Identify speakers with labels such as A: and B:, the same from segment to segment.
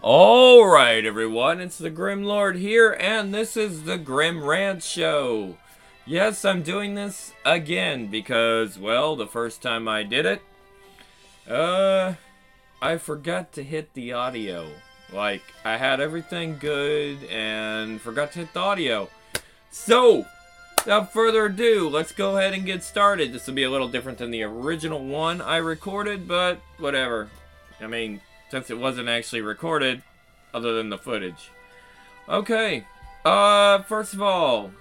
A: Alright, everyone, it's the Grim Lord here, and this is the Grim Rant Show. Yes, I'm doing this again because, well, the first time I did it, I forgot to hit the audio. Like, I had everything good and forgot to hit the audio. So, without further ado, let's go ahead and get started. This will be a little different than the original one I recorded, but whatever. I mean, since it wasn't actually recorded, other than the footage. Okay, first of all,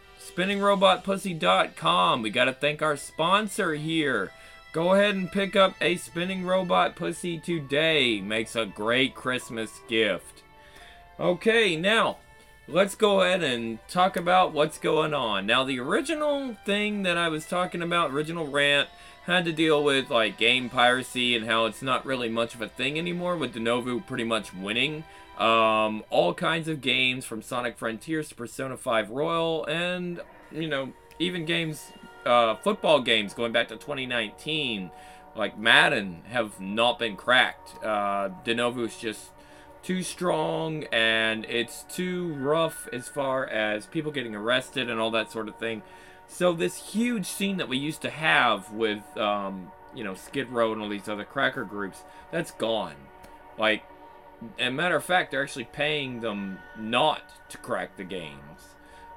A: spinningrobotpussy.com. We gotta thank our sponsor here. Go ahead and pick up a Spinning Robot Pussy today. Makes a great Christmas gift. Okay, now, let's go ahead and talk about what's going on. Now, the original thing that I was talking about, original rant, had to deal with like game piracy and how it's not really much of a thing anymore, with Denuvo pretty much winning all kinds of games from Sonic Frontiers to Persona 5 Royal, and even games, football games going back to 2019 like Madden have not been cracked. Denuvo's just too strong, and it's too rough as far as people getting arrested and all that sort of thing. So this huge scene that we used to have with, Skid Row and all these other cracker groups, that's gone. Like, as a matter of fact, they're actually paying them not to crack the games.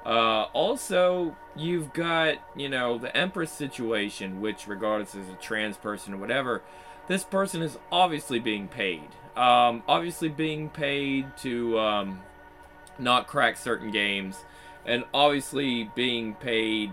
A: Also, you've got, the Empress situation, which, regardless as a trans person or whatever, this person is obviously being paid. Obviously being paid to, not crack certain games, and obviously being paid,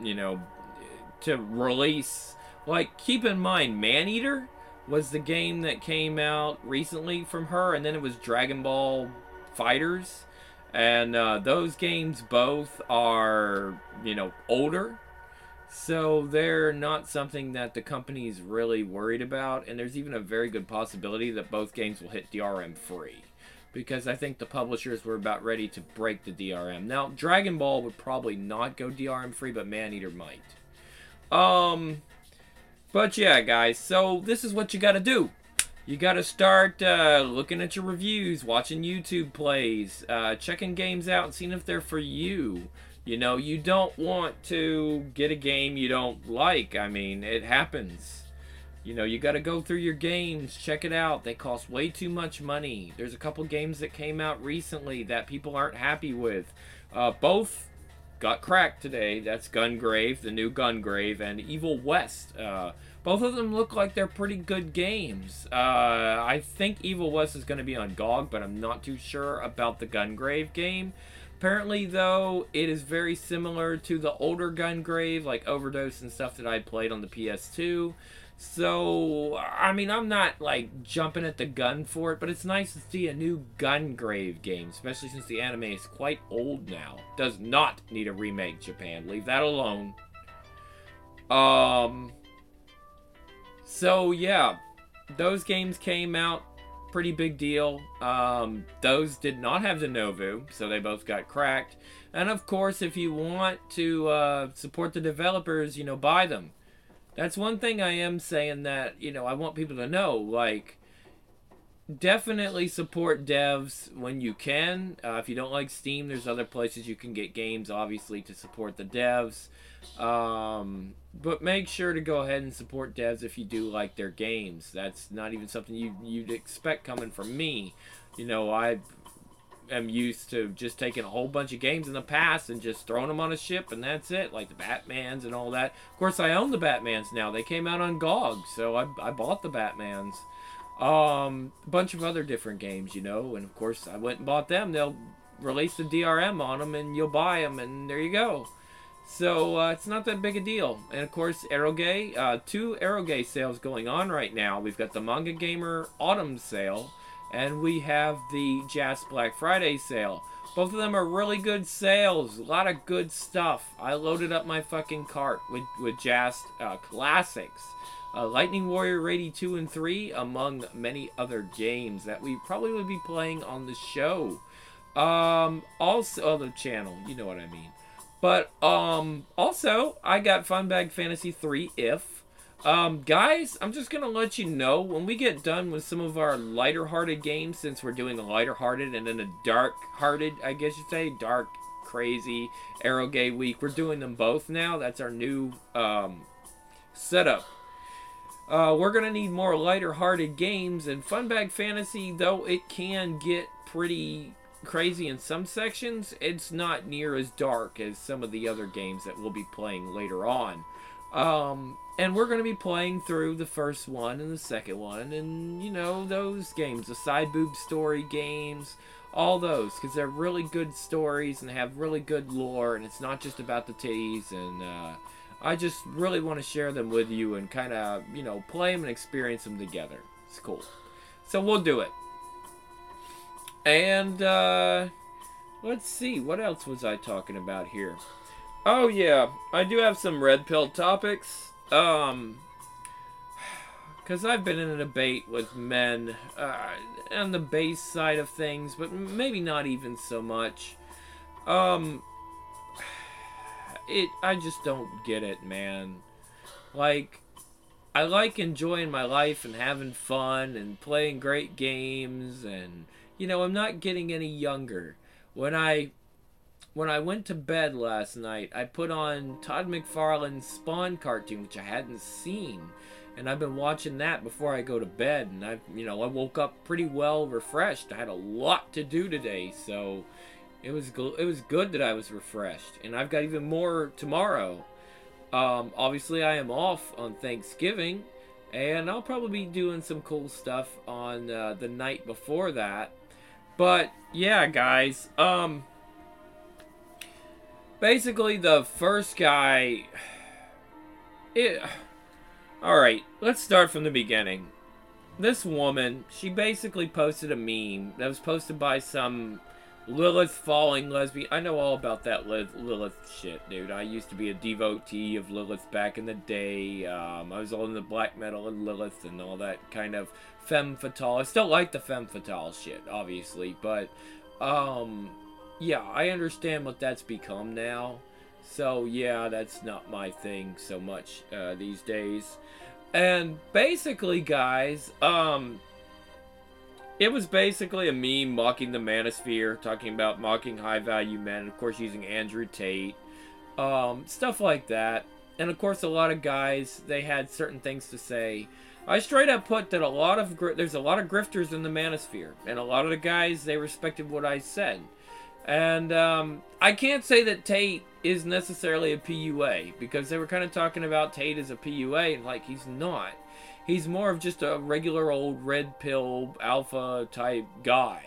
A: to release. Like, keep in mind, Maneater was the game that came out recently from her, and then it was Dragon Ball FighterZ, and those games both are, older, so they're not something that the company's really worried about, and there's even a very good possibility that both games will hit DRM free, because I think the publishers were about ready to break the DRM. Now, Dragon Ball would probably not go DRM free, but Maneater might. But yeah, guys, so this is what you gotta do. You gotta start looking at your reviews, watching YouTube plays, checking games out and seeing if they're for you. You don't want to get a game you don't like. I mean, it happens. You gotta go through your games, check it out. They cost way too much money. There's a couple games that came out recently that people aren't happy with. Both got cracked today. That's Gungrave, the new Gungrave, and Evil West. Both of them look like they're pretty good games. I think Evil West is going to be on GOG, but I'm not too sure about the Gungrave game. Apparently, though, it is very similar to the older Gungrave, like Overdose and stuff that I played on the PS2. So, I mean, I'm not, like, jumping at the gun for it, but it's nice to see a new Gungrave game, especially since the anime is quite old now. Does not need a remake, Japan. Leave that alone. So, yeah, those games came out. Pretty big deal. Those did not have Denuvo, so they both got cracked. And, of course, if you want to support the developers, buy them. That's one thing I am saying that, I want people to know, like, definitely support devs when you can. If you don't like Steam, there's other places you can get games, obviously, to support the devs. But make sure to go ahead and support devs if you do like their games. That's not even something you'd expect coming from me. I am used to just taking a whole bunch of games in the past and just throwing them on a ship, and that's it, like the Batmans and all that. Of course, I own the Batmans now. They came out on GOG, so I bought the Batmans. A bunch of other different games, and of course I went and bought them. They'll release the DRM on them, and you'll buy them, and there you go. So it's not that big a deal. And of course, Eroge, 2 Eroge sales going on right now. We've got the Manga Gamer Autumn sale, and we have the Jazz Black Friday sale. Both of them are really good sales. A lot of good stuff. I loaded up my fucking cart with Jazz classics. Lightning Warrior Raid 2 and 3, among many other games that we probably would be playing on the show. Also, the channel, you know what I mean. But, also, I got Funbag Fantasy 3 If. Guys, I'm just gonna let you know when we get done with some of our lighter-hearted games, since we're doing a lighter-hearted and then a dark-hearted, I guess you'd say, dark, crazy, Arrowgay week. We're doing them both now. That's our new, setup. We're gonna need more lighter-hearted games, and Funbag Fantasy, though it can get pretty crazy in some sections, it's not near as dark as some of the other games that we'll be playing later on. And we're going to be playing through the first one and the second one, and, you know, those games, the side boob story games, all those, because they're really good stories and have really good lore, and it's not just about the titties, and, I just really want to share them with you and kind of, you know, play them and experience them together. It's cool. So we'll do it. And, let's see, what else was I talking about here? Oh yeah, I do have some red pill topics. Because I've been in a debate with men on the base side of things, but maybe not even so much. I just don't get it, man. Like, I like enjoying my life and having fun and playing great games, and, you know, I'm not getting any younger. When I went to bed last night, I put on Todd McFarlane's Spawn cartoon, which I hadn't seen, and I've been watching that before I go to bed, and I woke up pretty well refreshed. I had a lot to do today, so it was good that I was refreshed, and I've got even more tomorrow. Obviously, I am off on Thanksgiving, and I'll probably be doing some cool stuff on the night before that. But yeah, guys, basically, the first guy... Alright, let's start from the beginning. This woman, she basically posted a meme that was posted by some Lilith falling lesbian. I know all about that Lilith shit, dude. I used to be a devotee of Lilith back in the day. I was all in the black metal and Lilith and all that kind of femme fatale. I still like the femme fatale shit, obviously, but... yeah, I understand what that's become now. So, yeah, that's not my thing so much these days. And basically, guys, it was basically a meme mocking the manosphere, talking about mocking high-value men, of course, using Andrew Tate, stuff like that. And, of course, a lot of guys, they had certain things to say. I straight up put that there's a lot of grifters in the manosphere, and a lot of the guys, they respected what I said. And I can't say that Tate is necessarily a PUA, because they were kind of talking about Tate as a PUA, and like, he's not. He's more of just a regular old red pill alpha type guy.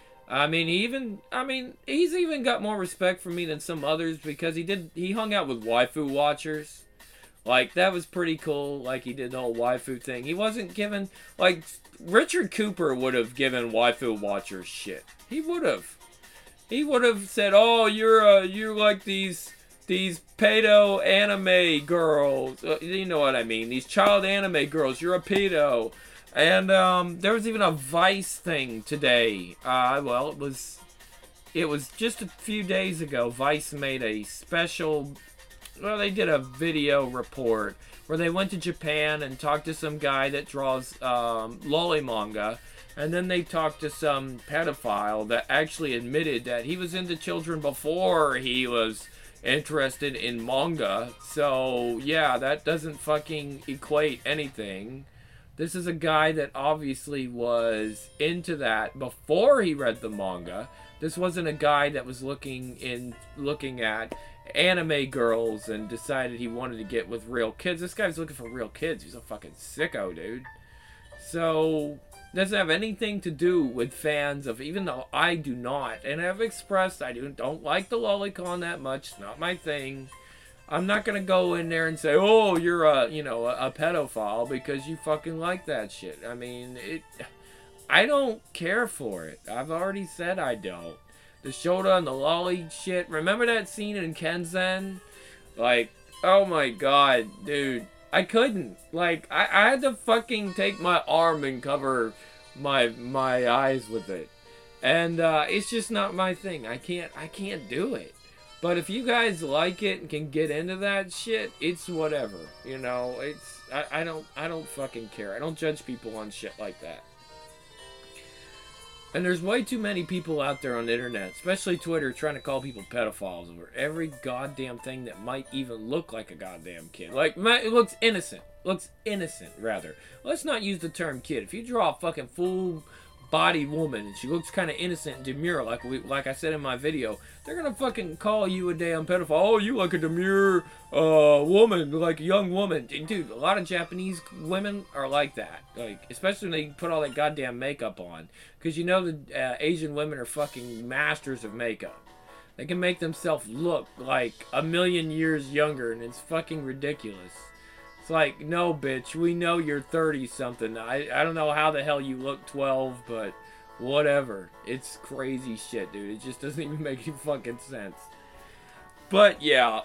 A: He's even got more respect for me than some others, because he hung out with waifu watchers. Like, that was pretty cool. Like, he did the whole waifu thing. He wasn't given, like, Richard Cooper would have given waifu watchers shit. He would have. He would have said, "Oh, you're like these pedo anime girls. You know what I mean? These child anime girls. You're a pedo." And there was even a Vice thing today. Well, it was just a few days ago. Vice made a special. Well, they did a video report where they went to Japan and talked to some guy that draws lolly manga. And then they talked to some pedophile that actually admitted that he was into children before he was interested in manga. So, yeah, that doesn't fucking equate anything. This is a guy that obviously was into that before he read the manga. This wasn't a guy that was looking at anime girls and decided he wanted to get with real kids. This guy's looking for real kids. He's a fucking sicko, dude. So... doesn't have anything to do with fans of, even though I do not, and I've expressed I don't like the lolicon that much. It's not my thing. I'm not gonna go in there and say, "Oh, you're a pedophile," because you fucking like that shit. I mean, I don't care for it. I've already said I don't. The Shota and the lolly shit. Remember that scene in Kenzen? Like, oh my god, dude. I couldn't. Like, I had to fucking take my arm and cover my eyes with it. And it's just not my thing. I can't do it. But if you guys like it and can get into that shit, it's whatever. You know, I don't fucking care. I don't judge people on shit like that. And there's way too many people out there on the internet, especially Twitter, trying to call people pedophiles over every goddamn thing that might even look like a goddamn kid. Like, it looks innocent. Looks innocent, rather. Let's not use the term kid. If you draw a fucking full-bodied woman and she looks kind of innocent and demure, like I said in my video, they're gonna fucking call you a damn pedophile. Oh, you like a demure woman, like a young woman. Dude, a lot of Japanese women are like that. Like, especially when they put all that goddamn makeup on. Because you know the Asian women are fucking masters of makeup. They can make themselves look like a million years younger, and it's fucking ridiculous. It's like, no, bitch, we know you're 30-something. I don't know how the hell you look 12, but whatever. It's crazy shit, dude. It just doesn't even make any fucking sense. But, yeah,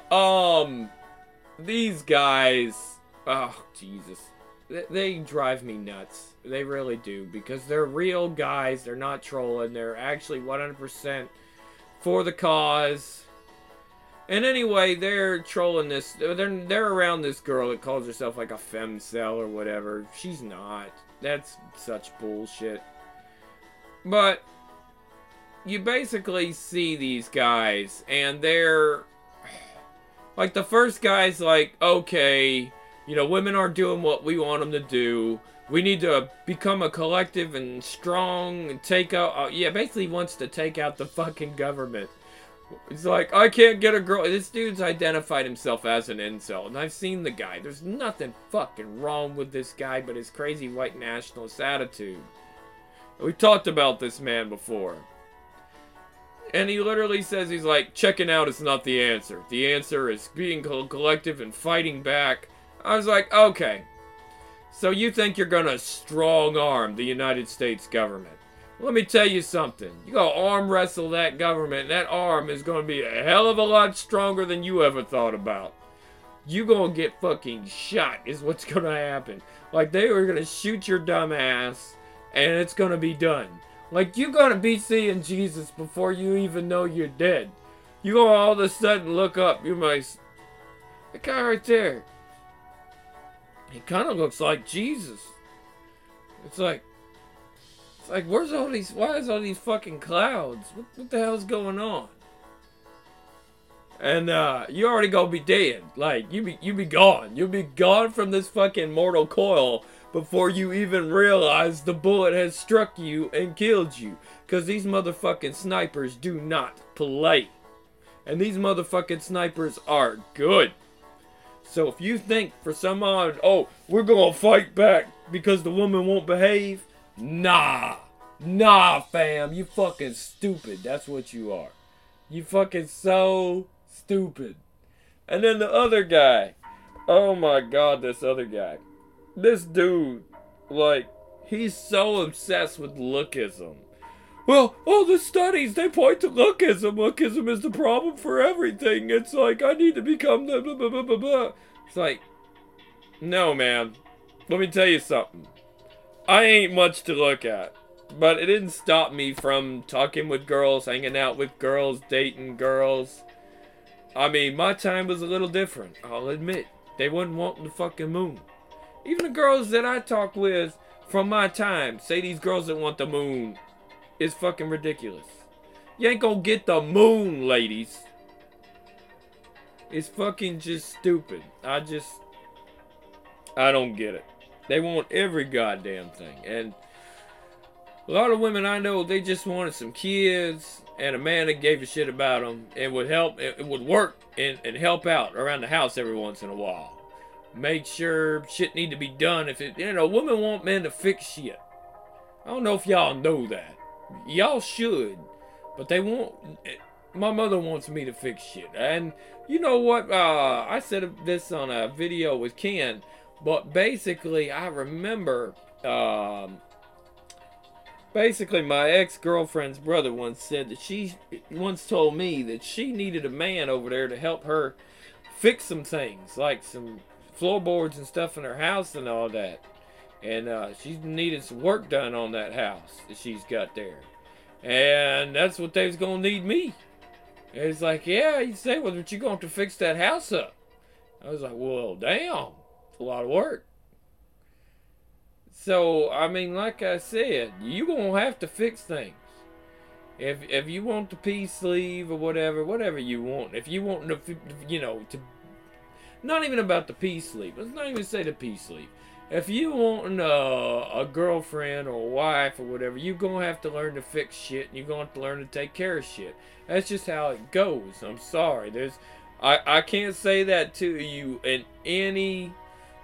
A: these guys, oh, Jesus. They drive me nuts. They really do. Because they're real guys. They're not trolling. They're actually 100% for the cause. And anyway, they're trolling this. They're around this girl that calls herself like a femcel or whatever. She's not. That's such bullshit. But you basically see these guys, and they're like, the first guy's like, okay, you know, women aren't doing what we want them to do. We need to become a collective and strong and take out, yeah, basically wants to take out the fucking government. It's like, I can't get a girl. This dude's identified himself as an incel, and I've seen the guy. There's nothing fucking wrong with this guy but his crazy white nationalist attitude. We've talked about this man before. And he literally says, he's like, checking out is not the answer. The answer is being collective and fighting back. I was like, okay. So you think you're gonna strong arm the United States government? Let me tell you something. You gotta arm wrestle that government. That arm is gonna be a hell of a lot stronger than you ever thought about. You gonna get fucking shot is what's gonna happen. Like, they are gonna shoot your dumb ass, and it's gonna be done. Like, you're gonna be seeing Jesus before you even know you're dead. You gonna all of a sudden look up. You might, the guy right there, he kind of looks like Jesus. It's like, where's all these, why is all these fucking clouds? What the hell's going on? And, you already gonna be dead. Like, you be gone. You'll be gone from this fucking mortal coil before you even realize the bullet has struck you and killed you. Because these motherfucking snipers do not play. And these motherfucking snipers are good. So if you think for some odd, oh, we're gonna fight back because the woman won't behave, nah, fam, you fucking stupid. That's what you are. You fucking so stupid. And then the other guy, oh my god, this other guy, this dude, like, he's so obsessed with lookism. Well, all the studies, they point to lookism. Lookism is the problem for everything. It's like, I need to become the blah, blah, blah, blah, blah. It's like, no, man. Let me tell you something. I ain't much to look at. But it didn't stop me from talking with girls, hanging out with girls, dating girls. I mean, my time was a little different, I'll admit. They wasn't wanting the fucking moon. Even the girls that I talk with from my time say these girls that want the moon is fucking ridiculous. You ain't gonna get the moon, ladies. It's fucking just stupid. I don't get it. They want every goddamn thing. And a lot of women I know, they just wanted some kids and a man that gave a shit about them and would help, it would work and help out around the house every once in a while. Make sure shit need to be done. If it, you know, women want men to fix shit. I don't know if y'all know that. Y'all should, but they won't. My mother wants me to fix shit. And you know what? I said this on a video with Ken, but basically I remember, basically my ex-girlfriend's brother once said that she once told me that she needed a man over there to help her fix some things, like some floorboards and stuff in her house and all that. And she needed some work done on that house that she's got there. And that's what they was gonna need me. And he's like, yeah, you say, well, but you're going to fix that house up. I was like, well, damn, it's a lot of work. So, I mean, like I said, you gonna have to fix things. If you want the peace sleeve or whatever you want. If you want to, to not even about the peace sleeve. Let's not even say the peace sleeve. If you want a girlfriend or a wife or whatever, you're gonna have to learn to fix shit, and you're gonna have to learn to take care of shit. That's just how it goes. I'm sorry. I can't say that to you in any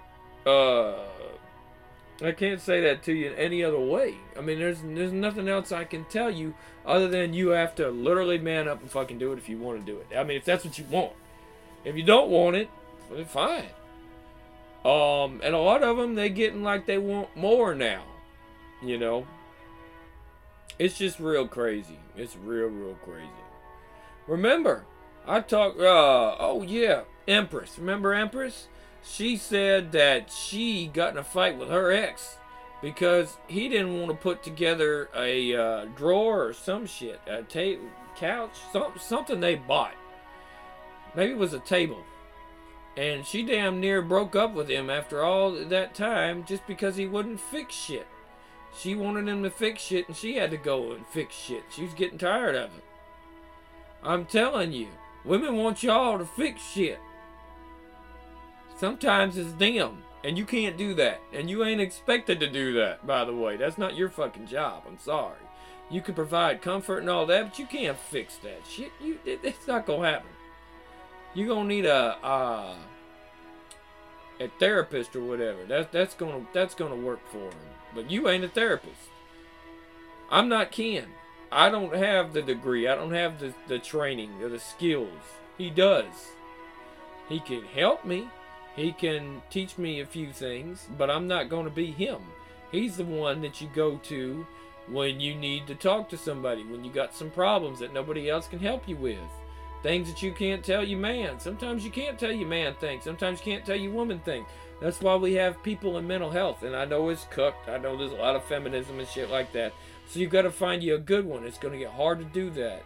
A: I can't say that to you in any other way. I mean, there's nothing else I can tell you other than you have to literally man up and fucking do it if you want to do it. I mean, if that's what you want. If you don't want it, then fine. And a lot of them, they getting like they want more now. You know? It's just real crazy. It's real crazy. Remember, I talked, oh yeah, Empress. Remember Empress? She said that she got in a fight with her ex because he didn't want to put together a drawer or some shit, a couch, something they bought. Maybe it was a table. And she damn near broke up with him after all that time just because he wouldn't fix shit. She wanted him to fix shit and she had to go and fix shit. She was getting tired of it. I'm telling you, women want y'all to fix shit. Sometimes it's them, and you can't do that. And you ain't expected to do that, by the way. That's not your fucking job. I'm sorry. You can provide comfort and all that, but you can't fix that shit. It's not gonna happen. You're gonna need a therapist or whatever. That's gonna work for him. But you ain't a therapist. I'm not Ken. I don't have the degree. I don't have the training or the skills. He does. He can help me. He can teach me a few things, but I'm not going to be him. He's the one that you go to when you need to talk to somebody, when you got some problems that nobody else can help you with. Things that you can't tell your man. Sometimes you can't tell your man things. Sometimes you can't tell your woman things. That's why we have people in mental health. And I know it's cooked. I know there's a lot of feminism and shit like that. So you got to find you a good one. It's going to get hard to do that.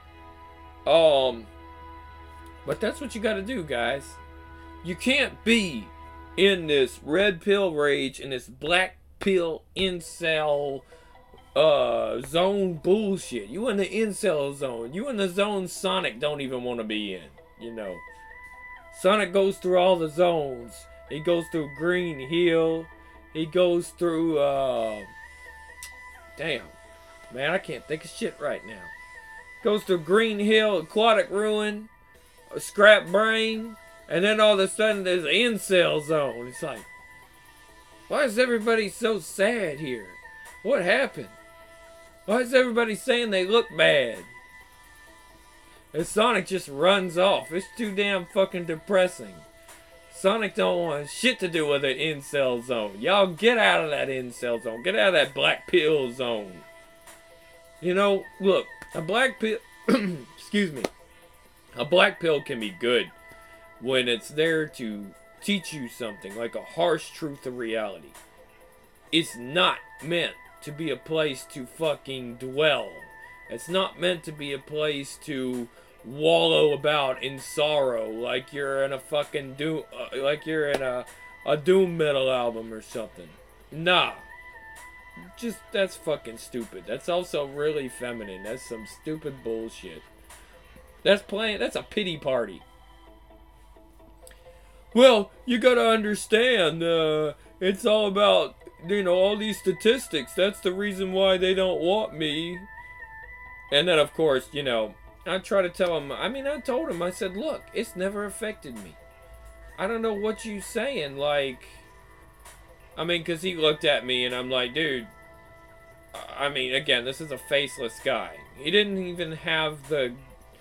A: But that's what you got to do, guys. You can't be in this red pill rage and this black pill incel zone bullshit. You in the incel zone. You in the zone Sonic don't even want to be in. You know, Sonic goes through all the zones. He goes through Green Hill. He goes through damn, man, I can't think of shit right now. Goes through Green Hill, Aquatic Ruin, Scrap Brain. And then all of a sudden there's an incel zone. It's like, why is everybody so sad here? What happened? Why is everybody saying they look bad? And Sonic just runs off. It's too damn fucking depressing. Sonic don't want shit to do with an incel zone. Y'all get out of that incel zone. Get out of that black pill zone. You know, look, a black pill, excuse me, a black pill can be good when it's there to teach you something, like a harsh truth of reality. It's not meant to be a place to fucking dwell. It's not meant to be a place to wallow about in sorrow, like you're in a fucking doom, like you're in a doom metal album or something. Nah. Just, that's fucking stupid. That's also really feminine. That's some stupid bullshit. That's a pity party. Well, you gotta understand, it's all about, all these statistics. That's the reason why they don't want me. And then, of course, I try to tell him, I told him, I said, look, it's never affected me. I don't know what you saying, like, because he looked at me and I'm like, dude, again, this is a faceless guy. He didn't even have the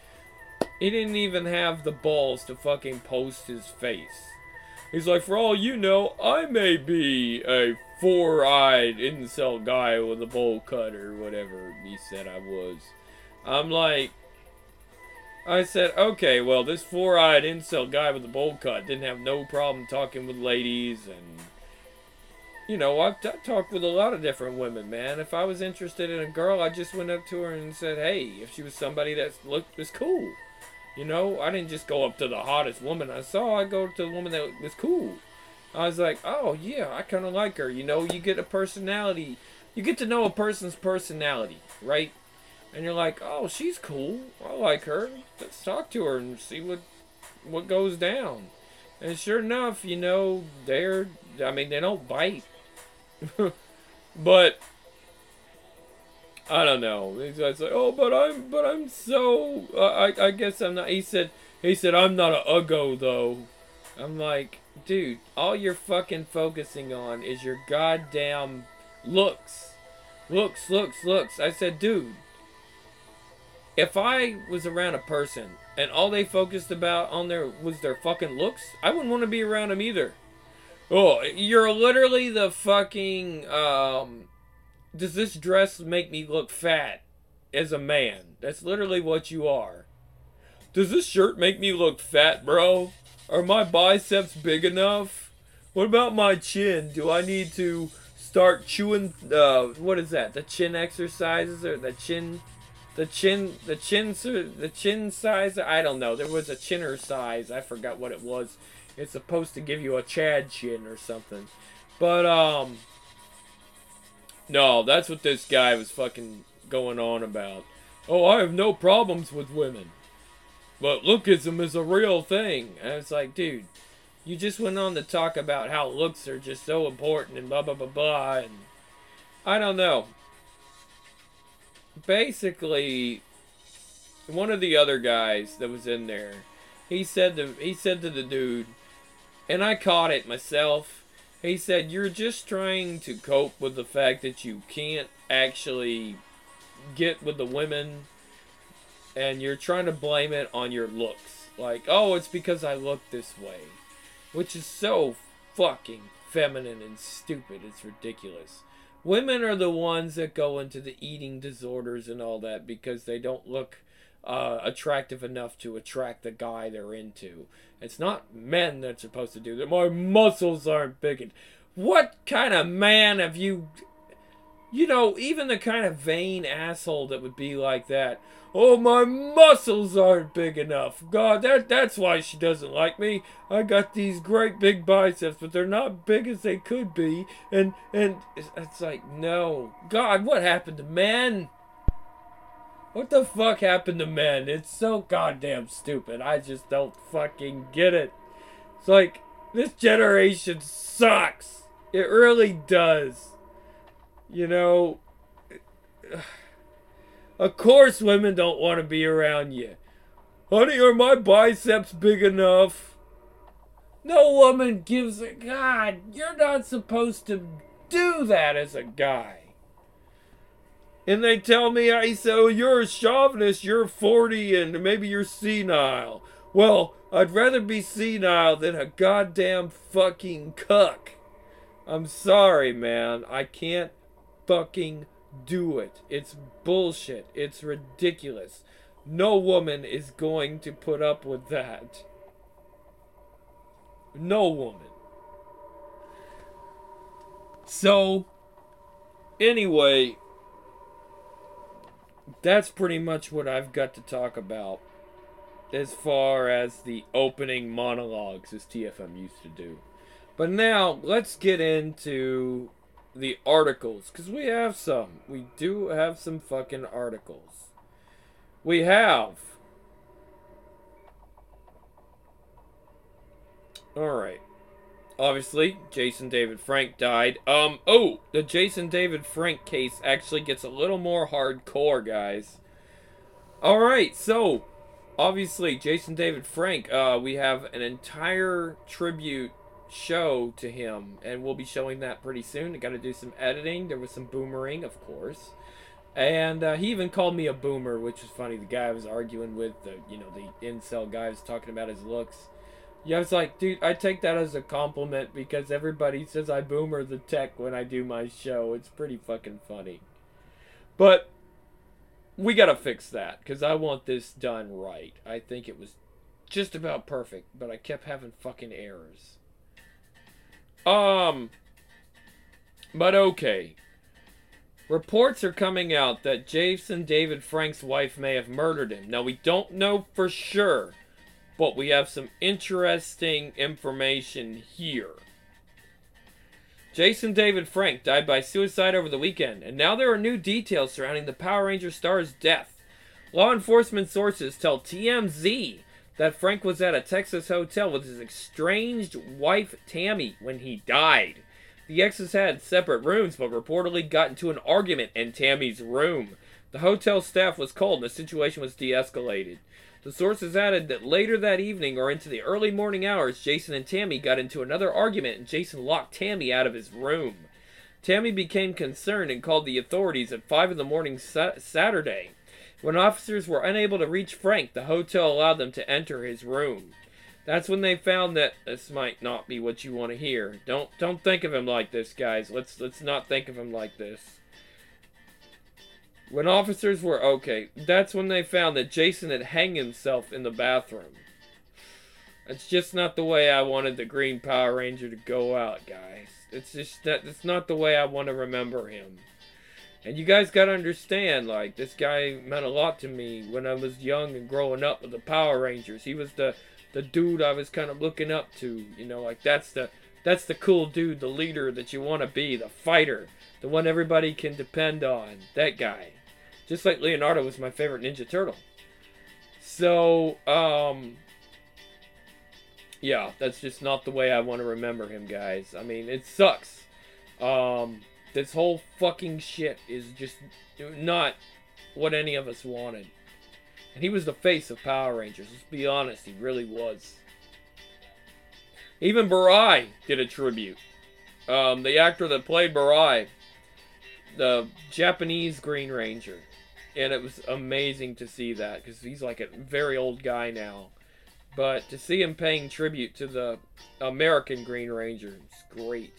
A: balls to fucking post his face. He's like, for all you know, I may be a four-eyed incel guy with a bowl cut or whatever he said I was. I said, okay, well, this four-eyed incel guy with a bowl cut didn't have no problem talking with ladies, and I've talked with a lot of different women, man. If I was interested in a girl, I just went up to her and said, hey, if she was somebody that was cool. You know, I didn't just go up to the hottest woman I saw. I go to the woman that was cool. I was like, oh yeah, I kind of like her. You know, you get a personality. You get to know a person's personality, right? And you're like, oh, she's cool. I like her. Let's talk to her and see what goes down. And sure enough, you know, they don't bite. But I don't know. These guys like, oh, but I'm so. I guess I'm not. He said, I'm not a uggo though. I'm like, dude, all you're fucking focusing on is your goddamn looks, looks. I said, dude, if I was around a person and all they focused about on was their fucking looks, I wouldn't want to be around them either. Oh, you're literally the fucking. Does this dress make me look fat as a man? That's literally what you are. Does this shirt make me look fat, bro? Are my biceps big enough? What about my chin? Do I need to start chewing, what is that? The chin exercises or the chin size? I don't know. There was a chinner size. I forgot what it was. It's supposed to give you a Chad chin or something. But, no, that's what this guy was fucking going on about. Oh, I have no problems with women. But lookism is a real thing. And it's like, dude, you just went on to talk about how looks are just so important and blah, blah, blah, blah. And I don't know. Basically, one of the other guys that was in there, he said to the dude, and I caught it myself. He said, you're just trying to cope with the fact that you can't actually get with the women, and you're trying to blame it on your looks. Like, oh, it's because I look this way. Which is so fucking feminine and stupid. It's ridiculous. Women are the ones that go into the eating disorders and all that because they don't look attractive enough to attract the guy they're into. It's not men that's supposed to do that. My muscles aren't big. What kind of man have you... You know, even the kind of vain asshole that would be like that. Oh, my muscles aren't big enough. God, that's why she doesn't like me. I got these great big biceps, but they're not big as they could be. And it's like, no. God, what happened to men? What the fuck happened to men? It's so goddamn stupid. I just don't fucking get it. It's like, this generation sucks. It really does. You know, of course women don't want to be around you. Honey, are my biceps big enough? No woman gives a... God, you're not supposed to do that as a guy. And they tell me, I say, oh, you're a chauvinist, you're 40 and maybe you're senile. Well, I'd rather be senile than a goddamn fucking cuck. I'm sorry, man. I can't fucking do it. It's bullshit. It's ridiculous. No woman is going to put up with that. No woman. So, anyway, that's pretty much what I've got to talk about as far as the opening monologues as TFM used to do. But now, let's get into the articles, because we have some. We do have some fucking articles. We have... Alright. Obviously, Jason David Frank died. The Jason David Frank case actually gets a little more hardcore, guys. Alright, so, obviously, Jason David Frank, we have an entire tribute show to him, and we'll be showing that pretty soon. I gotta do some editing. There was some boomering, of course. And he even called me a boomer, which is funny. The guy I was arguing with, the incel guy was talking about his looks. Yeah, I was like, dude, I take that as a compliment because everybody says I boomer the tech when I do my show. It's pretty fucking funny. But we gotta fix that because I want this done right. I think it was just about perfect, but I kept having fucking errors. But okay. Reports are coming out that Jason David Frank's wife may have murdered him. Now, we don't know for sure, but we have some interesting information here. Jason David Frank died by suicide over the weekend, and now there are new details surrounding the Power Ranger star's death. Law enforcement sources tell TMZ that Frank was at a Texas hotel with his estranged wife Tammy when he died. The exes had separate rooms, but reportedly got into an argument in Tammy's room. The hotel staff was called and the situation was de-escalated. The sources added that later that evening or into the early morning hours, Jason and Tammy got into another argument and Jason locked Tammy out of his room. Tammy became concerned and called the authorities at 5 in the morning Saturday. When officers were unable to reach Frank, the hotel allowed them to enter his room. That's when they found that this might not be what you want to hear. Don't think of him like this, guys. Let's not think of him like this. When officers were that's when they found that Jason had hanged himself in the bathroom. It's just not the way I wanted the Green Power Ranger to go out, guys. It's not the way I want to remember him. And you guys gotta understand, like, this guy meant a lot to me when I was young and growing up with the Power Rangers. He was the dude I was kind of looking up to, you know, like that's the cool dude, the leader that you want to be, the fighter, the one everybody can depend on, that guy. Just like Leonardo was my favorite Ninja Turtle. So, yeah, that's just not the way I want to remember him, guys. I mean, it sucks. This whole fucking shit is just not what any of us wanted. And he was the face of Power Rangers. Let's be honest, he really was. Even Burai did a tribute. The actor that played Burai, the Japanese Green Ranger. And it was amazing to see that, because he's like a very old guy now. But to see him paying tribute to the American Green Ranger, it's great.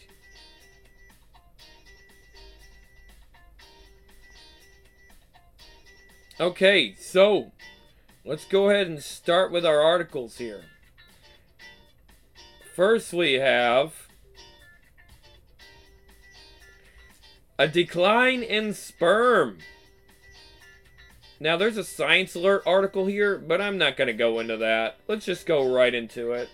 A: Okay, so let's go ahead and start with our articles here. First we have a decline in sperm. Now there's a Science Alert article here, but I'm not going to go into that. Let's just go right into it.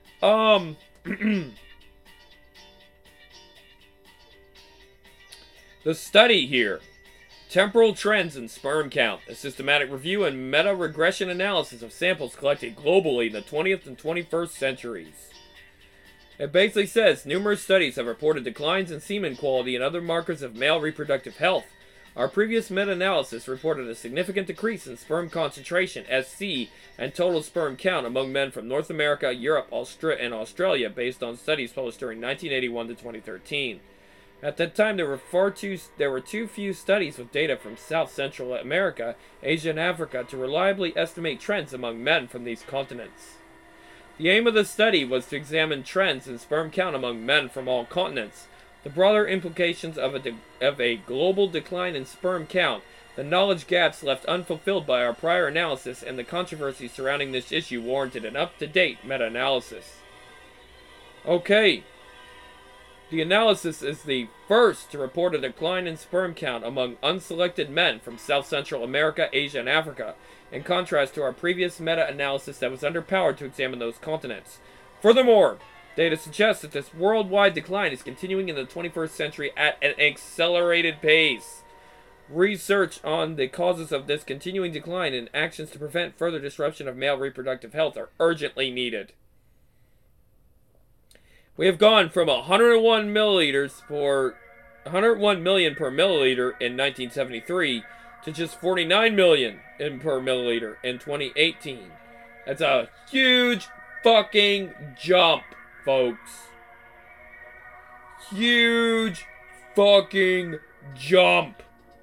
A: The study here. Temporal Trends in Sperm Count, a systematic review and meta-regression analysis of samples collected globally in the 20th and 21st centuries. It basically says, numerous studies have reported declines in semen quality and other markers of male reproductive health. Our previous meta-analysis reported a significant decrease in sperm concentration, SC, and total sperm count among men from North America, Europe, and Australia based on studies published during 1981 to 2013. At that time, there were too few studies with data from South Central America, Asia, and Africa to reliably estimate trends among men from these continents. The aim of the study was to examine trends in sperm count among men from all continents, the broader implications of a global decline in sperm count, the knowledge gaps left unfulfilled by our prior analysis, and the controversy surrounding this issue warranted an up-to-date meta-analysis. Okay. The analysis is the first to report a decline in sperm count among unselected men from South Central America, Asia, and Africa, in contrast to our previous meta-analysis that was underpowered to examine those continents. Furthermore, data suggests that this worldwide decline is continuing in the 21st century at an accelerated pace. Research on the causes of this continuing decline and actions to prevent further disruption of male reproductive health are urgently needed. We have gone from 101 million per milliliter in 1973 to just 49 million per milliliter in 2018. That's a huge fucking jump, folks. Huge fucking jump.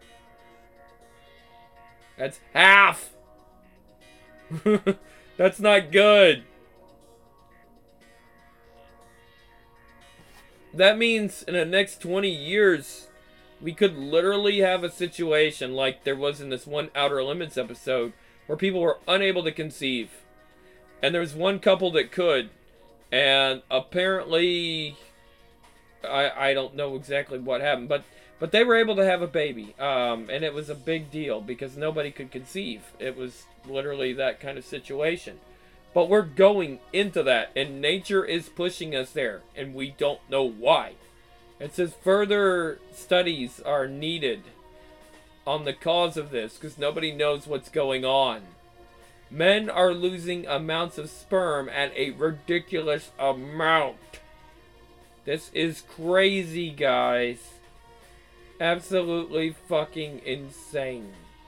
A: That's half. That's not good. That means in the next 20 years, we could literally have a situation like there was in this one Outer Limits episode where people were unable to conceive. And there was one couple that could. And apparently, I don't know exactly what happened. But But they were able to have a baby, and it was a big deal because nobody could conceive. It was literally that kind of situation. But we're going into that, and nature is pushing us there, and we don't know why. It says further studies are needed on the cause of this because nobody knows what's going on. Men are losing amounts of sperm at a ridiculous amount. This is crazy, guys. Absolutely fucking insane.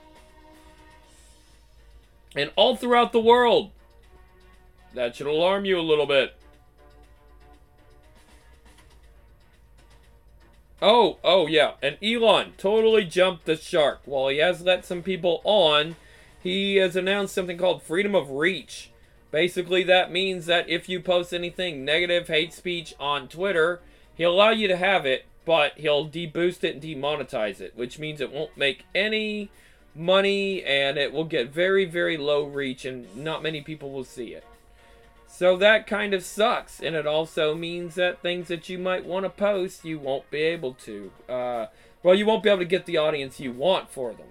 A: And all throughout the world. That should alarm you a little bit. Oh yeah. And Elon totally jumped the shark. While he has let some people on, he has announced something called freedom of reach. Basically, that means that if you post anything negative, hate speech on Twitter, he'll allow you to have it, but he'll deboost it and demonetize it, which means it won't make any money and it will get very, very low reach and not many people will see it. So that kind of sucks, and it also means that things that you might want to post, you won't be able to. Well, you won't be able to get the audience you want for them.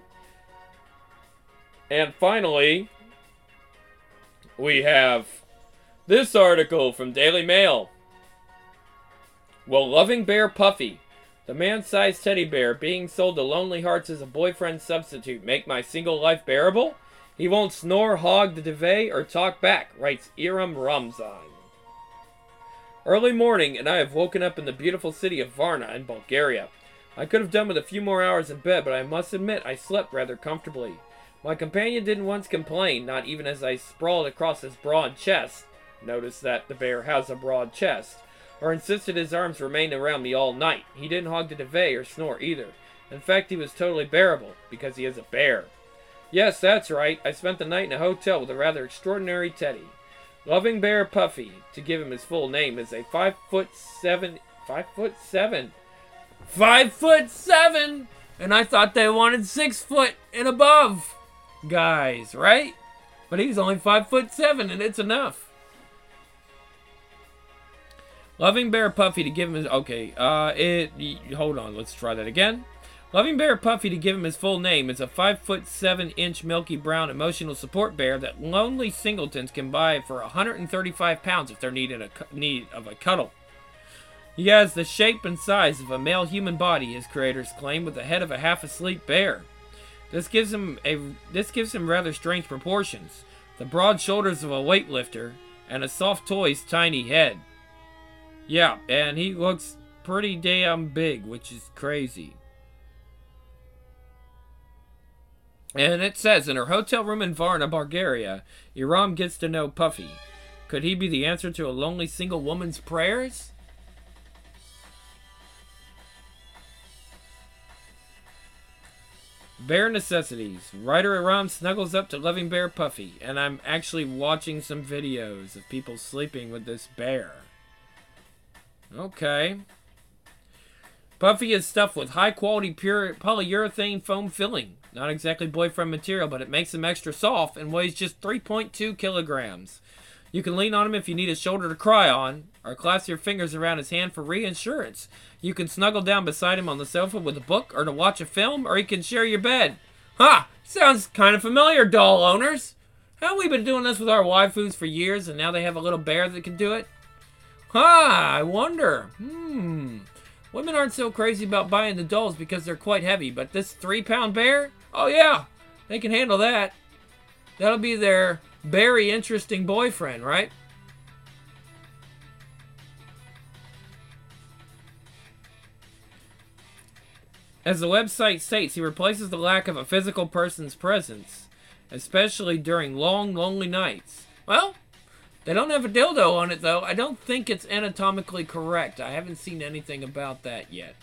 A: And finally, we have this article from Daily Mail. Will Loving Bear Puffy, the man-sized teddy bear being sold to lonely hearts as a boyfriend substitute, make my single life bearable? He won't snore, hog the duvet, or talk back, writes Iram Ramzan. Early morning, and I have woken up in the beautiful city of Varna in Bulgaria. I could have done with a few more hours in bed, but I must admit I slept rather comfortably. My companion didn't once complain, not even as I sprawled across his broad chest. Notice that the bear has a broad chest. Or insisted his arms remained around me all night. He didn't hog the duvet or snore either. In fact, he was totally bearable, because he is a bear. Yes, that's right. I spent the night in a hotel with a rather extraordinary teddy. Loving Bear Puffy, to give him his full name, is a 5'7", 5'7", and I thought they wanted 6 foot and above guys, right? But he's only 5'7", and it's enough. Loving Bear Puffy, to give him his... Okay, hold on, let's try that again. Loving Bear Puffy, to give him his full name, is a 5'7" milky brown emotional support bear that lonely singletons can buy for 135 pounds if they're in need of a cuddle. He has the shape and size of a male human body, his creators claim, with the head of a half-asleep bear. This gives him rather strange proportions, the broad shoulders of a weightlifter, and a soft toy's tiny head. Yeah, and he looks pretty damn big, which is crazy. And it says, in her hotel room in Varna, Bulgaria, Iram gets to know Puffy. Could he be the answer to a lonely single woman's prayers? Bear necessities. Writer Iram snuggles up to Loving Bear Puffy, and I'm actually watching some videos of people sleeping with this bear. Okay. Puffy is stuffed with high-quality pure polyurethane foam filling. Not exactly boyfriend material, but it makes him extra soft and weighs just 3.2 kilograms. You can lean on him if you need a shoulder to cry on, or clasp your fingers around his hand for reassurance. You can snuggle down beside him on the sofa with a book or to watch a film, or he can share your bed. Ha! Sounds kind of familiar, doll owners. Haven't we been doing this with our waifus for years, and now they have a little bear that can do it? I wonder. Women aren't so crazy about buying the dolls because they're quite heavy, but this 3-pound bear? Oh yeah, they can handle that. That'll be their very interesting boyfriend, right? As the website states, he replaces the lack of a physical person's presence, especially during long, lonely nights. Well, they don't have a dildo on it, though. I don't think it's anatomically correct. I haven't seen anything about that yet.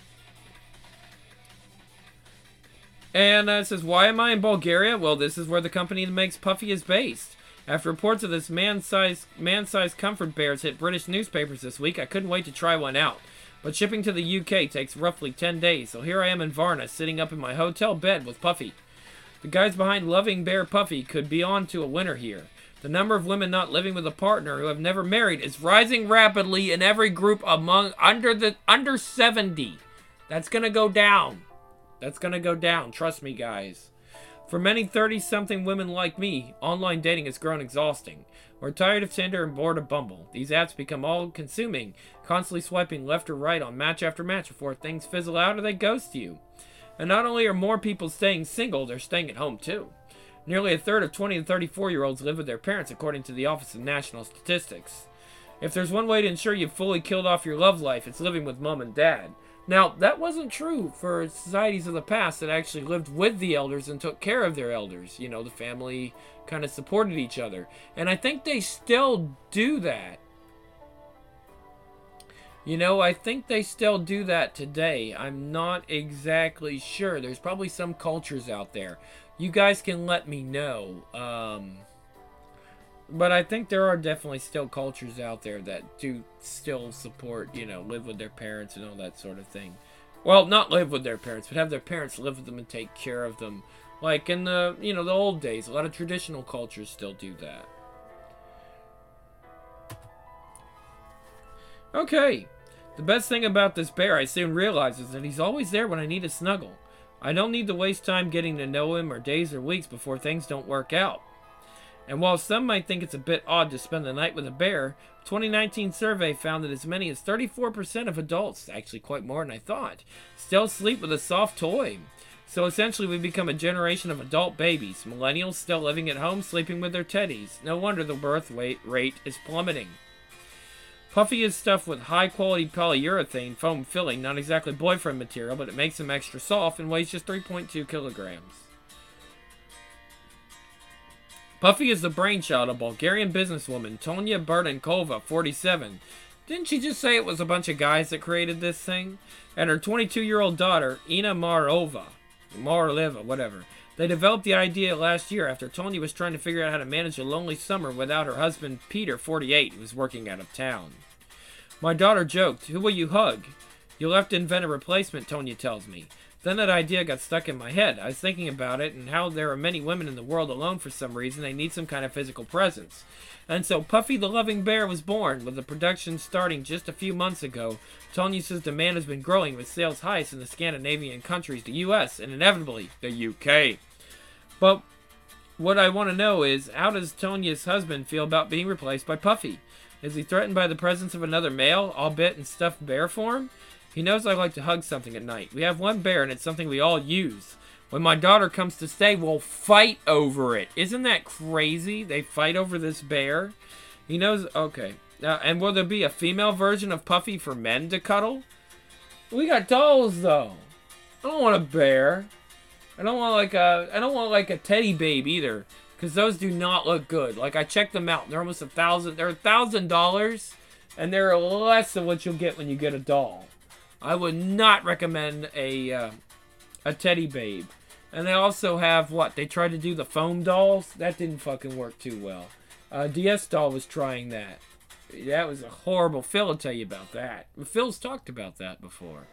A: And it says, why am I in Bulgaria? Well, this is where the company that makes Puffy is based. After reports of this man-sized comfort bears hit British newspapers this week, I couldn't wait to try one out. But shipping to the UK takes roughly 10 days, so here I am in Varna, sitting up in my hotel bed with Puffy. The guys behind Loving Bear Puffy could be on to a winner here. The number of women not living with a partner who have never married is rising rapidly in every group among under 70. That's gonna go down. That's gonna go down. Trust me, guys. For many 30-something women like me, online dating has grown exhausting. We're tired of Tinder and bored of Bumble. These apps become all-consuming, constantly swiping left or right on match after match before things fizzle out or they ghost you. And not only are more people staying single, they're staying at home too. Nearly a third of 20 and 34-year-olds live with their parents, according to the Office of National Statistics. If there's one way to ensure you've fully killed off your love life, it's living with mom and dad. Now, that wasn't true for societies of the past that actually lived with the elders and took care of their elders. You know, the family kind of supported each other. And I think they still do that. You know, I think they still do that today. I'm not exactly sure. There's probably some cultures out there. You guys can let me know. But I think there are definitely still cultures out there that do still support, you know, live with their parents and all that sort of thing. Well, not live with their parents, but have their parents live with them and take care of them. Like in the, you know, the old days. A lot of traditional cultures still do that. Okay. The best thing about this bear, I soon realized, is that he's always there when I need a snuggle. I don't need to waste time getting to know him or days or weeks before things don't work out. And while some might think it's a bit odd to spend the night with a bear, a 2019 survey found that as many as 34% of adults, actually quite more than I thought, still sleep with a soft toy. So essentially we become a generation of adult babies, millennials still living at home sleeping with their teddies. No wonder the birth rate is plummeting. Puffy is stuffed with high-quality polyurethane foam filling, not exactly boyfriend material, but it makes him extra soft and weighs just 3.2 kilograms. Puffy is the brainchild of Bulgarian businesswoman Tonia Berdankova, 47. Didn't she just say it was a bunch of guys that created this thing? And her 22-year-old daughter, Ina Marleva, whatever. They developed the idea last year after Tonia was trying to figure out how to manage a lonely summer without her husband, Peter, 48, who was working out of town. My daughter joked, "Who will you hug?" "You'll have to invent a replacement," Tonia tells me. Then that idea got stuck in my head. I was thinking about it and how there are many women in the world alone for some reason. They need some kind of physical presence. And so Puffy the Loving Bear was born, with the production starting just a few months ago. Tonya says demand has been growing with sales highest in the Scandinavian countries, the US, and inevitably the UK. But what I want to know is, how does Tonia's husband feel about being replaced by Puffy? Is he threatened by the presence of another male, albeit in stuffed bear form? He knows I like to hug something at night. We have one bear and it's something we all use. When my daughter comes to stay, we'll fight over it. Isn't that crazy? They fight over this bear. He knows, okay. And will there be a female version of Puffy for men to cuddle? We got dolls though. I don't want a bear. I don't want like a teddy babe either, because those do not look good. Like, I checked them out. They're almost $1,000. They're $1,000, and they're less than what you'll get when you get a doll. I would not recommend a teddy babe. And they also have, what? They tried to do the foam dolls. That didn't fucking work too well. DS Doll was trying that. That was a horrible. Phil will tell you about that. Phil's talked about that before.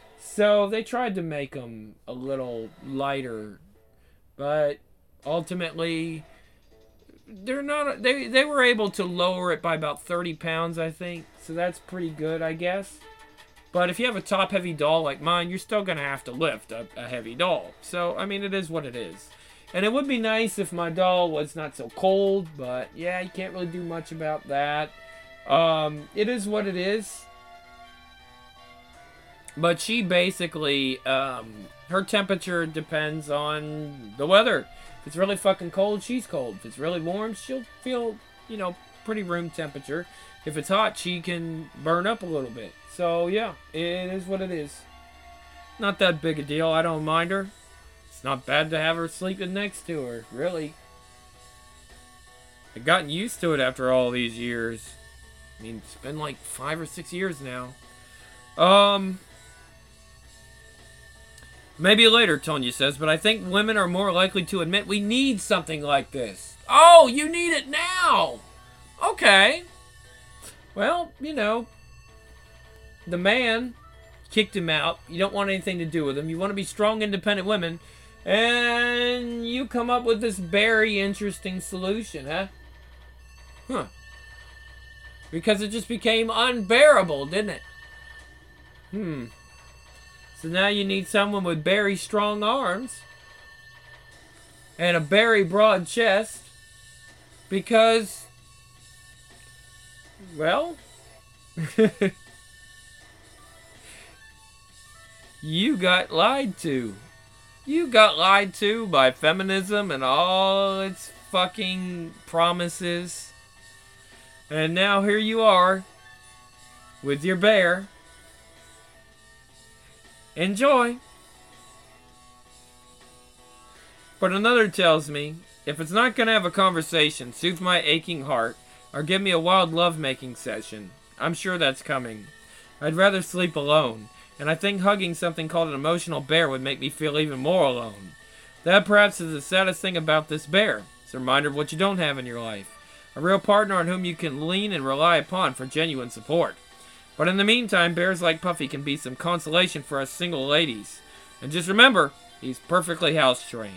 A: So they tried to make them a little lighter, but ultimately they're not. They were able to lower it by about 30 pounds, I think. So that's pretty good, I guess. But if you have a top-heavy doll like mine, you're still going to have to lift a heavy doll. So, I mean, it is what it is. And it would be nice if my doll was not so cold, but yeah, you can't really do much about that. It is what it is. But she basically, her temperature depends on the weather. If it's really fucking cold, she's cold. If it's really warm, she'll feel, you know, pretty room temperature. If it's hot, she can burn up a little bit. So, yeah, it is what it is. Not that big a deal. I don't mind her. It's not bad to have her sleeping next to her, really. I've gotten used to it after all these years. I mean, it's been like 5 or 6 years now. Maybe later, Tonya says, but I think women are more likely to admit we need something like this. Oh, you need it now! Okay. Well, you know, the man kicked him out. You don't want anything to do with him. You want to be strong, independent women. And you come up with this very interesting solution, huh? Huh. Because it just became unbearable, didn't it? It's So now you need someone with very strong arms and a very broad chest because, well, you got lied to. You got lied to by feminism and all its fucking promises. And now here you are with your bear. Enjoy. But another tells me, if it's not going to have a conversation, soothe my aching heart, or give me a wild lovemaking session, I'm sure that's coming. I'd rather sleep alone, and I think hugging something called an emotional bear would make me feel even more alone. That perhaps is the saddest thing about this bear. It's a reminder of what you don't have in your life. A real partner on whom you can lean and rely upon for genuine support. But in the meantime, bears like Puffy can be some consolation for us single ladies. And just remember, he's perfectly house-trained.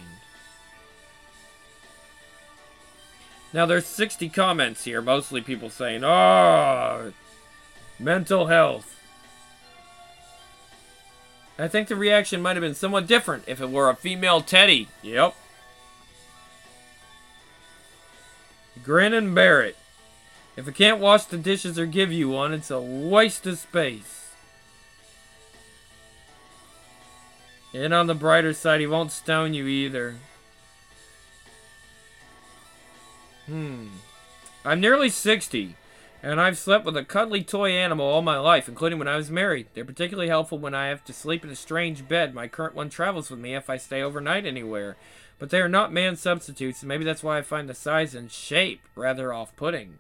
A: Now there's 60 comments here, mostly people saying, "Oh, mental health." I think the reaction might have been somewhat different if it were a female teddy. Yep. Grin and bear it. If it can't wash the dishes or give you one, it's a waste of space. And on the brighter side, he won't stone you either. I'm nearly 60, and I've slept with a cuddly toy animal all my life, including when I was married. They're particularly helpful when I have to sleep in a strange bed. My current one travels with me if I stay overnight anywhere. But they are not man substitutes, and maybe that's why I find the size and shape rather off-putting.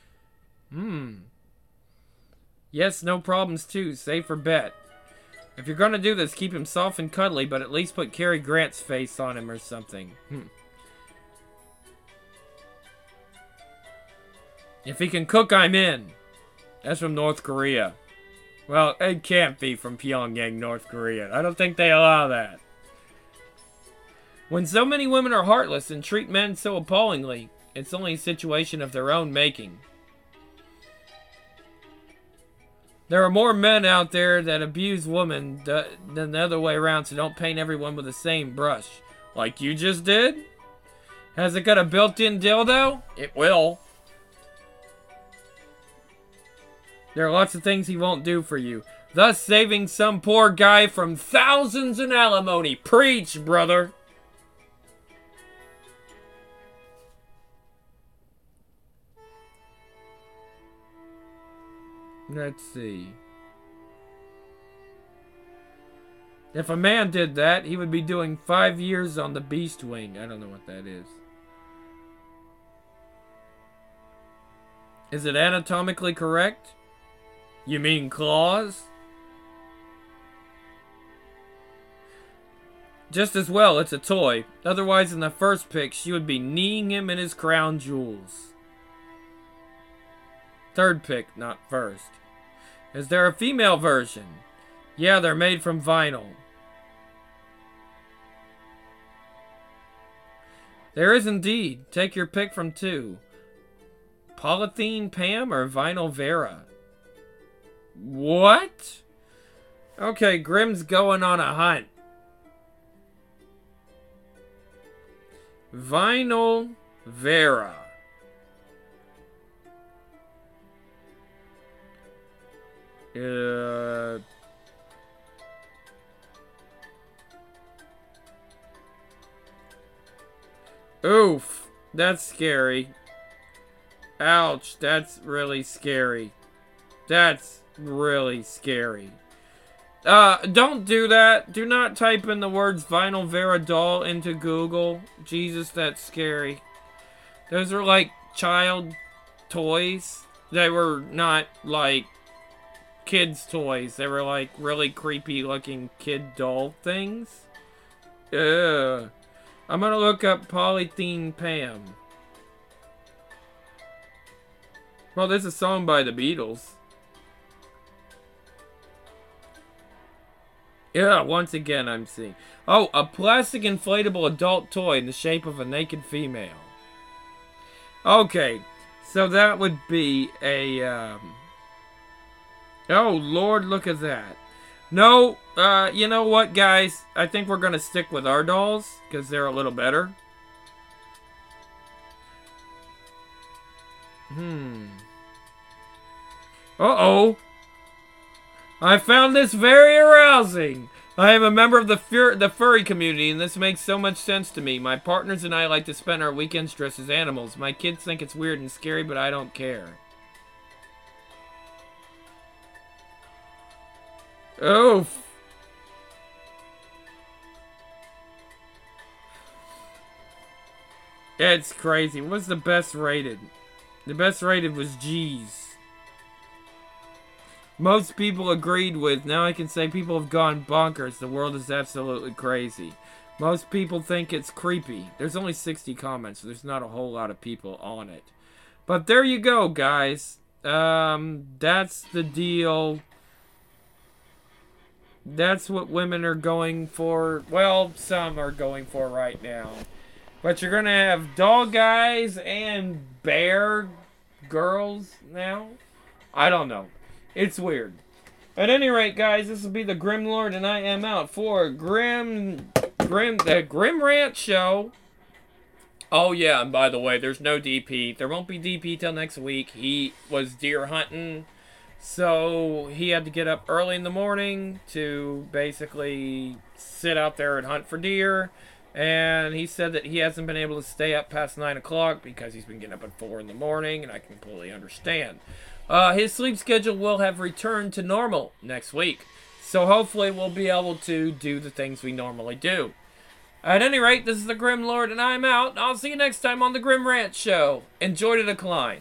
A: Yes, no problems too. Safe for bet. If you're gonna do this, keep him soft and cuddly, but at least put Cary Grant's face on him or something. If he can cook, I'm in. That's from North Korea. Well, it can't be from Pyongyang, North Korea. I don't think they allow that. When so many women are heartless and treat men so appallingly, it's only a situation of their own making. There are more men out there that abuse women than the other way around, so don't paint everyone with the same brush. Like you just did? Has it got a built-in dildo? It will. There are lots of things he won't do for you, thus saving some poor guy from thousands in alimony. Preach, brother! Let's see. If a man did that, he would be doing 5 years on the beast wing. I don't know what that is. Is it anatomically correct? You mean claws? Just as well, it's a toy. Otherwise, in the first pic, she would be kneeing him in his crown jewels. Third pic, not first. Is there a female version? Yeah, they're made from vinyl. There is indeed. Take your pick from 2. Polythene Pam or Vinyl Vera? What? Okay, Grimm's going on a hunt. Vinyl Vera. Oof, that's scary. Ouch, that's really scary. That's really scary. Don't do that. Do not type in the words Vinyl Vera doll into Google. Jesus, that's scary. Those are like child toys. They were not like kids' toys. They were like really creepy looking kid doll things. Ugh. I'm gonna look up Polythene Pam. Well, there's a song by the Beatles. Yeah, once again I'm seeing. Oh, a plastic inflatable adult toy in the shape of a naked female. Okay, so that would be a, Oh, Lord, look at that. No, You know what, guys? I think we're gonna stick with our dolls, because they're a little better. Uh-oh. I found this very arousing. I am a member of the furry community, and this makes so much sense to me. My partners and I like to spend our weekends dressed as animals. My kids think it's weird and scary, but I don't care. Oh. It's crazy. What's the best rated? The best rated was G's. Most people agreed with. Now I can say people have gone bonkers. The world is absolutely crazy. Most people think it's creepy. There's only 60 comments, so there's not a whole lot of people on it. But there you go, guys. That's the deal. That's what women are going for. Well, some are going for right now. But you're going to have doll guys and bear girls now? I don't know. It's weird. At any rate, guys, this will be the Grim Lord, and I am out for the Grim Rant Show. Oh, yeah, and by the way, there's no DP. There won't be DP till next week. He was deer hunting, so he had to get up early in the morning to basically sit out there and hunt for deer. And he said that he hasn't been able to stay up past 9 o'clock because he's been getting up at 4 in the morning, and I completely understand. His sleep schedule will have returned to normal next week. So hopefully we'll be able to do the things we normally do. At any rate, this is the Grim Lord, and I'm out. I'll see you next time on the Grim Rant Show. Enjoy the decline.